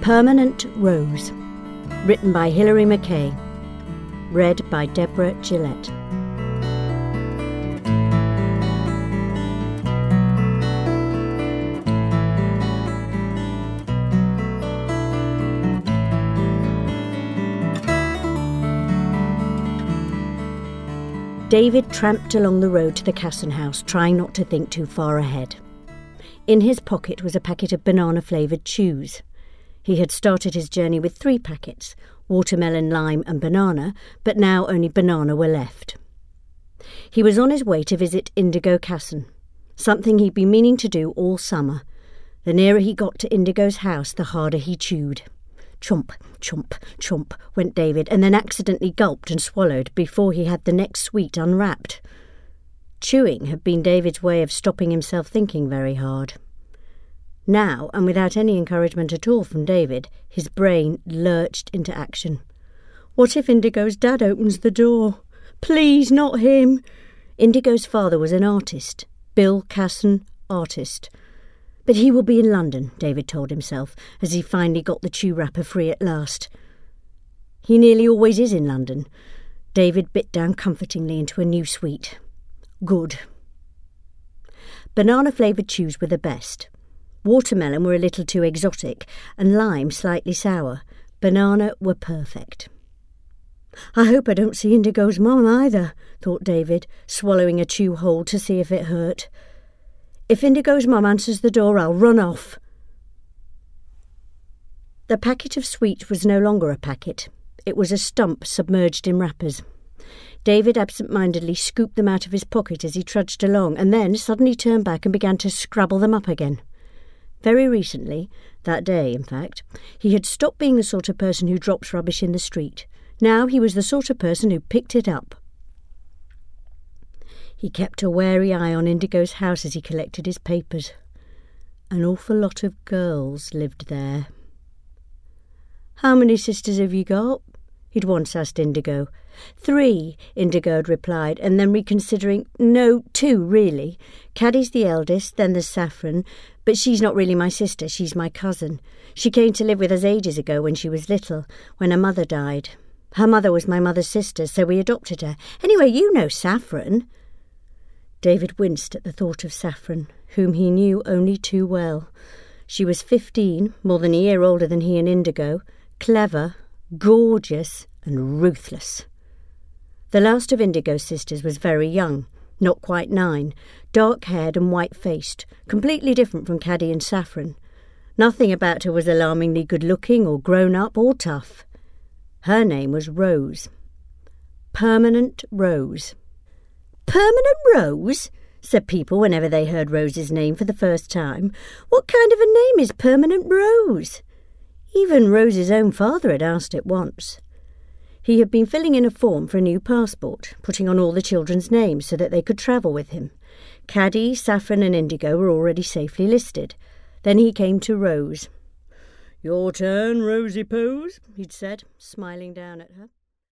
Permanent Rose, written by Hilary Mackay, read by Deborah Gillette. David tramped along the road to the Casson house, trying not to think too far ahead. In his pocket was a packet of banana-flavoured chews. He had started his journey with 3 packets, watermelon, lime and banana, but now only banana were left. He was on his way to visit Indigo Casson, something he'd been meaning to do all summer. The nearer he got to Indigo's house, the harder he chewed. Chomp, chomp, chomp went David, and then accidentally gulped and swallowed before he had the next sweet unwrapped. Chewing had been David's way of stopping himself thinking very hard. Now, and without any encouragement at all from David, his brain lurched into action. What if Indigo's dad opens the door? Please, not him! Indigo's father was an artist. Bill Casson, artist. But he will be in London, David told himself, as he finally got the chew wrapper free at last. He nearly always is in London. David bit down comfortingly into a new sweet. Good. Banana-flavoured chews were the best. Watermelon were a little too exotic, and lime slightly sour. Banana were perfect. I hope I don't see Indigo's mum either, thought David, swallowing a chew whole to see if it hurt. If Indigo's mum answers the door, I'll run off. The packet of sweet was no longer a packet. It was a stump submerged in wrappers. David absent-mindedly scooped them out of his pocket as he trudged along, and then suddenly turned back and began to scrabble them up again. Very recently, that day in fact, he had stopped being the sort of person who drops rubbish in the street. Now he was the sort of person who picked it up. He kept a wary eye on Indigo's house as he collected his papers. An awful lot of girls lived there. How many sisters have you got? He'd once asked Indigo. 3, Indigo had replied, and then reconsidering, no, 2, really. Caddy's the eldest, then there's Saffron, but she's not really my sister, she's my cousin. She came to live with us ages ago when she was little, when her mother died. Her mother was my mother's sister, so we adopted her. Anyway, you know Saffron. David winced at the thought of Saffron, whom he knew only too well. She was 15, more than a year older than he and Indigo, clever, gorgeous and ruthless. The last of Indigo's sisters was very young, not quite 9, dark-haired and white-faced, completely different from Caddy and Saffron. Nothing about her was alarmingly good-looking or grown-up or tough. Her name was Rose. Permanent Rose. Permanent Rose? Said people whenever they heard Rose's name for the first time. What kind of a name is Permanent Rose? Even Rose's own father had asked it once. He had been filling in a form for a new passport, putting on all the children's names so that they could travel with him. Caddy, Saffron and Indigo were already safely listed. Then he came to Rose. "Your turn, Rosy Pose," he'd said, smiling down at her.